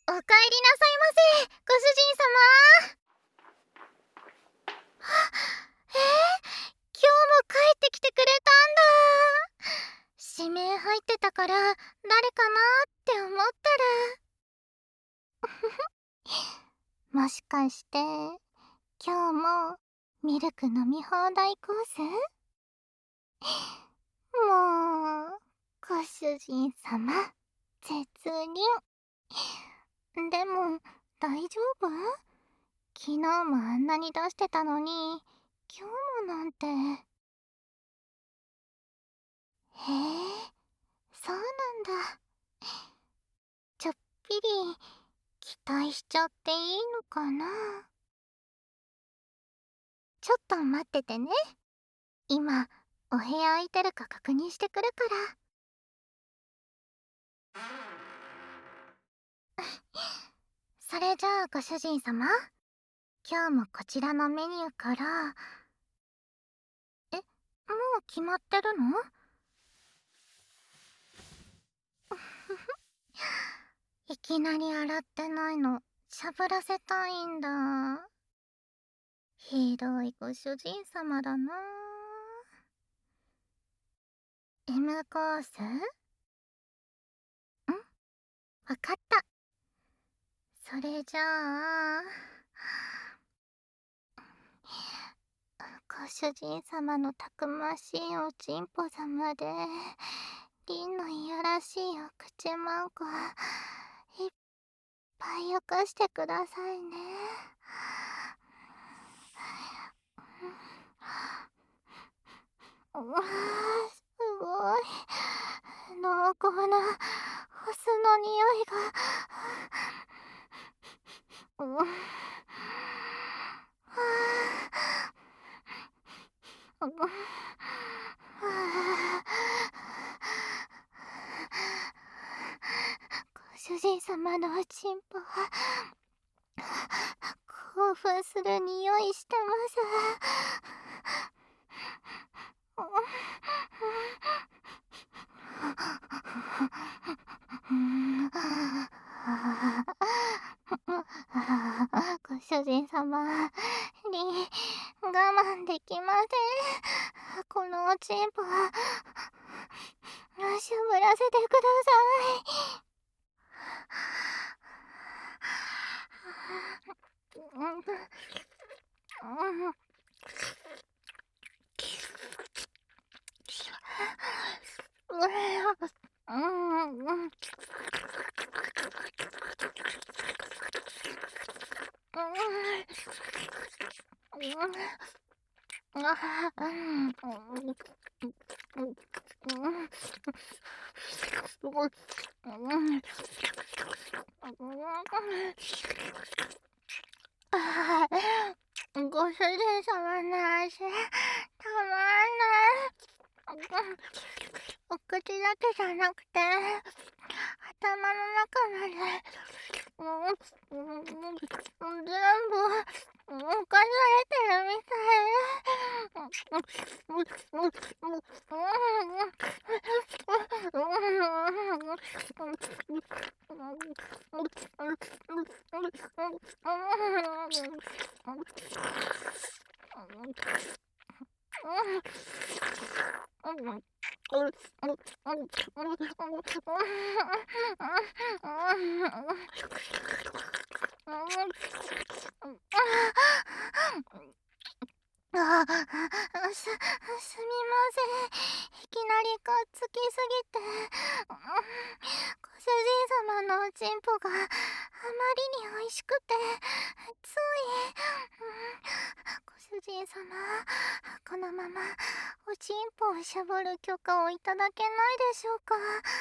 おかえりなさいませ、ご主人様。今日も帰ってきてくれたんだ。指名入ってたから誰かなって思ったらもしかして今日もミルク飲み放題コース？もうご主人様絶倫。でも大丈夫？昨日もあんなに出してたのに今日もなんて。へえ、そうなんだ。ちょっぴり期待しちゃっていいのかな。ちょっと待っててね。今お部屋空いてるか確認してくるから。それじゃあご主人様、今日もこちらのメニューから。もう決まってるの？いきなり洗ってないのしゃぶらせたいんだ。ひどいご主人様だな。M コース？わかった。それじゃあご主人様のたくましいおちんぽ様で凛のいやらしいお口まんこいっぱいよこしてくださいね。うわー、すごい濃厚なホスの匂いが。ご主人様のおちんぽは興奮する匂いしてますご主人様、我慢できません。このおちんぽはしゃぶらせてください。ご主人様の味たまんない。お口だけじゃなくて頭の中まで全部犯されてるみたすみません。いきなりがっつきすぎて。ご主人様のおちんぽがあまりに美味しくてつい。ご主人様、このままおちんぽをしゃぶる許可をいただけないでしょうか。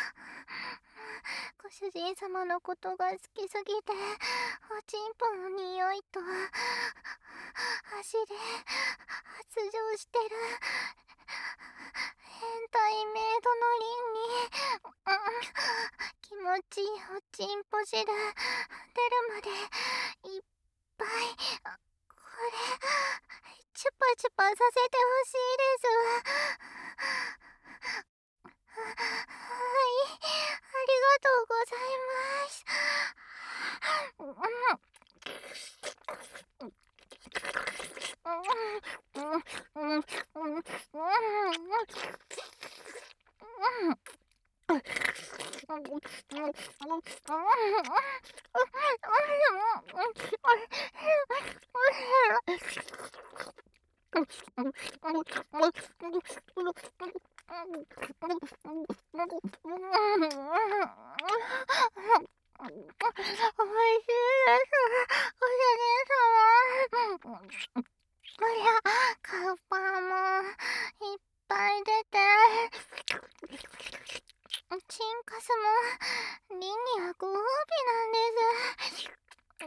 ご主人様のことが好きすぎておちんぽの匂いと足で発情してる変態メイドの凛に、気持ちいいおちんぽ汁出るまでいっぱいこれチュパチュパさせてほしいです。はい、ありがとうございます。 おいしいです。ご主人様。こりゃ、カウパーもいっぱい出て、チンカスもリンにはご褒美なんです。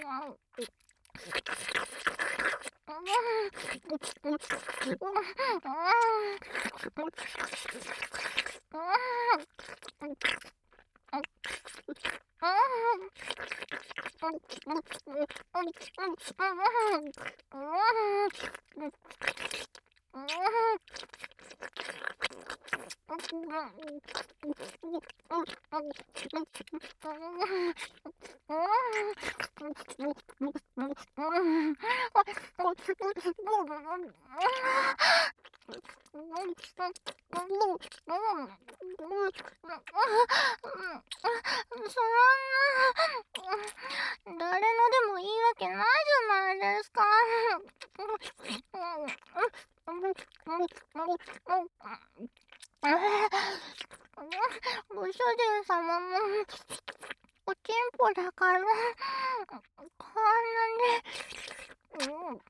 誰のでもいいわけないじゃないですか。ご主人様もおちんぽだからこんなに、でも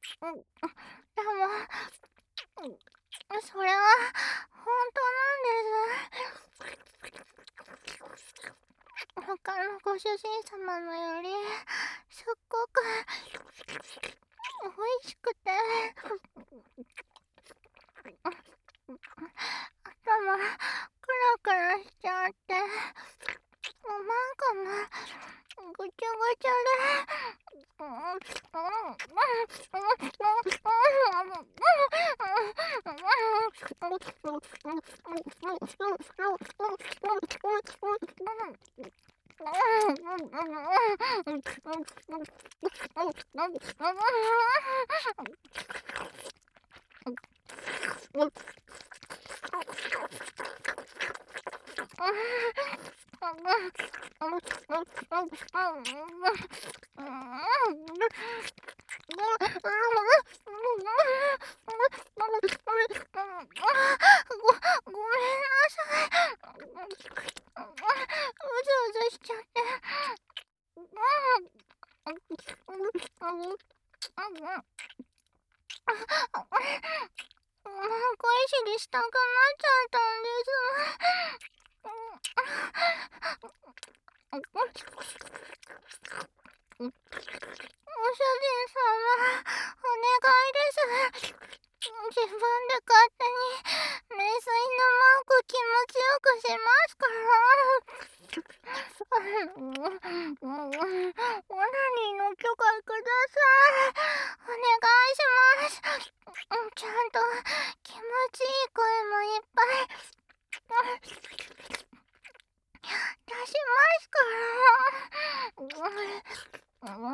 それは本当なんです。他のご主人様のよりすっごく美味しくて、頭クラクラしちゃって、なんかもぐちゃぐちゃごめんなさい。うずうずしちゃって。恋しにしたくなっちゃったんです。ご主人様、お願いです。自分で勝手に名水のマーク気持ちよくしますから。オナニーの許可ください。お願いします。ちゃんと気持ちいい声もいっぱい出しますから。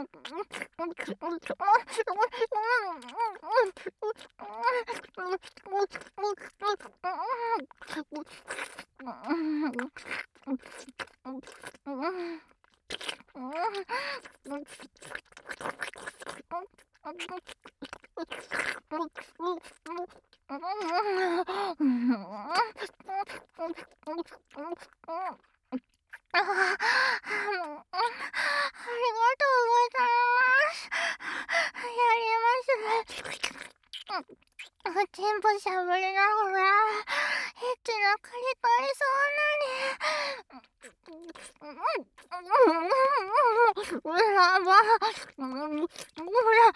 ありがとうございます。やります。おちんぽしゃぶりながらエッチなクリトリそんなにやばほら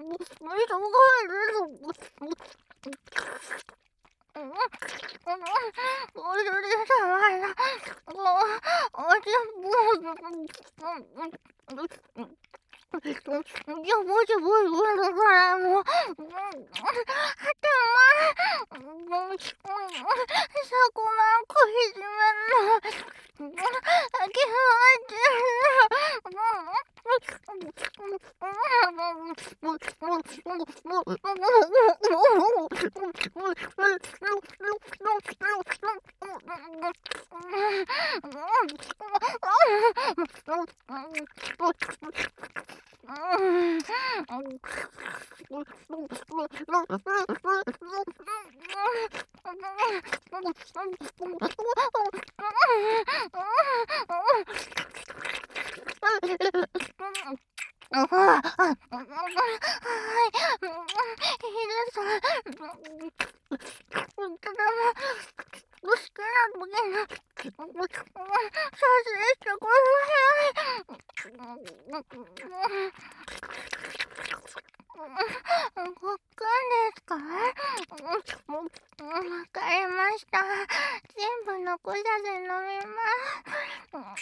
おいしいさまだおちんぽじゃぼじぼいだからもう頭そこが食いしめんのあきですか？わかりました。全部残さず飲みます。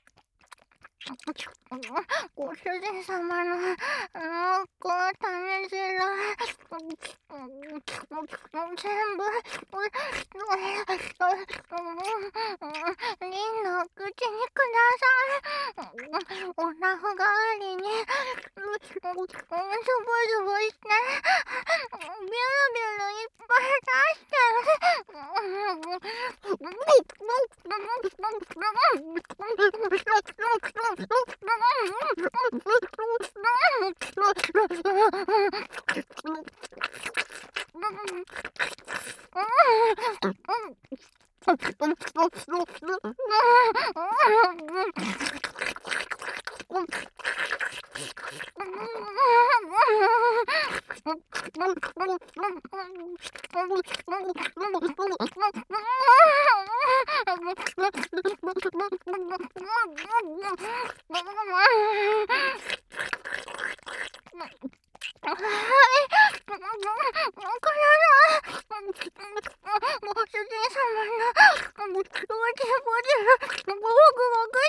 ご主人様のこう種汁全部リンの口にください。おなふ代わりにズボズボしてビュルビュルいっぱい出してはい、ご主人様のごちごちごくごく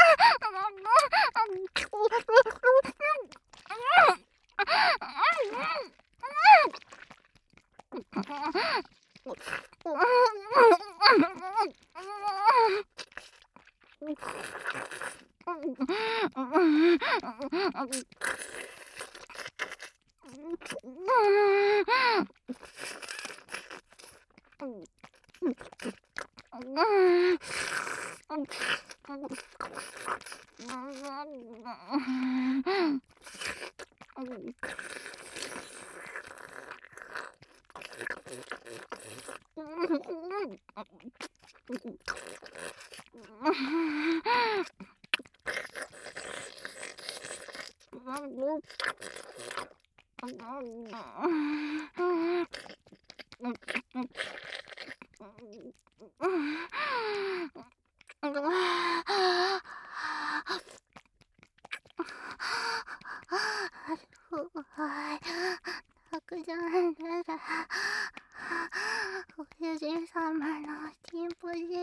たくさん出た。ご主人様のチンポ汁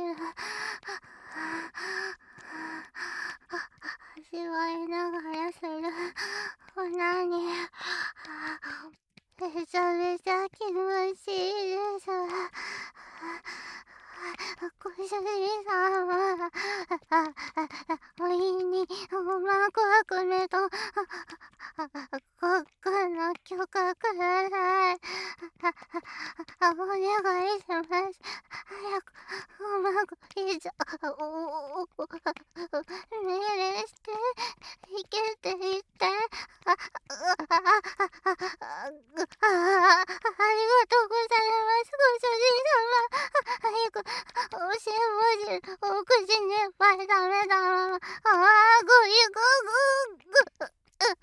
味わいながらするオナニーめちゃめちゃ気持ちいいです。ご主人様おいにうまくわくねと僕の許可ください。お願いします。早くうまく以上命令していけって言って。ありがとうございます、ご主人様。早くおしんぼ汁お口にいっぱい食べたままぐいぐぐぐ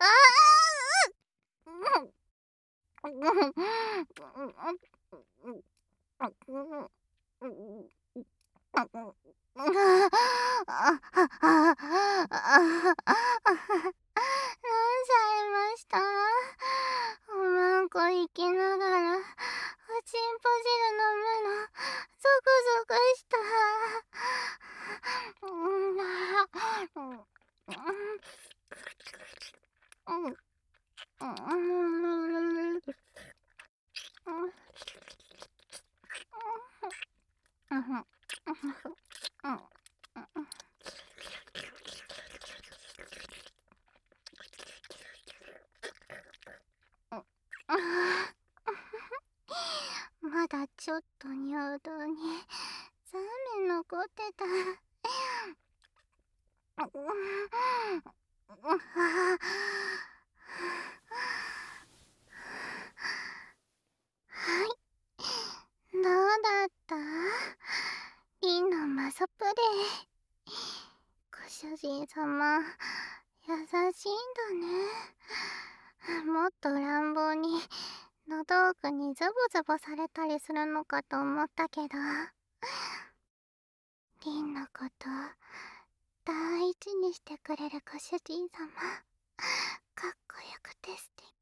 飲んじゃいました。おまんこ行きながらおちんぽ汁飲むのゾクゾクした。まだちょっと尿道に残残ってた。 はい、どうだった？リンのマソプレイ。ご主人様、優しいんだね。もっと乱暴に喉奥にズボズボされたりするのかと思ったけど、リンのこと大事にしてくれるご主人様、かっこよくて素敵。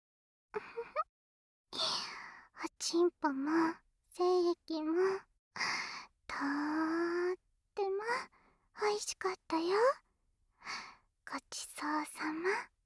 おちんぽも精液もとーっても美味しかったよ。ごちそうさま。